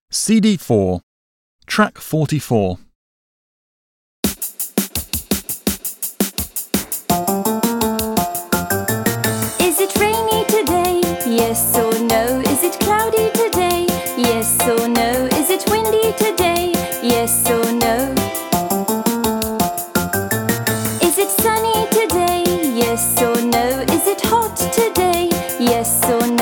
CD4, track 44. Is it rainy today? Yes or no? Is it cloudy today? Yes or no? Is it windy today? Yes or no? Is it sunny today? Yes or no? Is it hot today? Yes or no?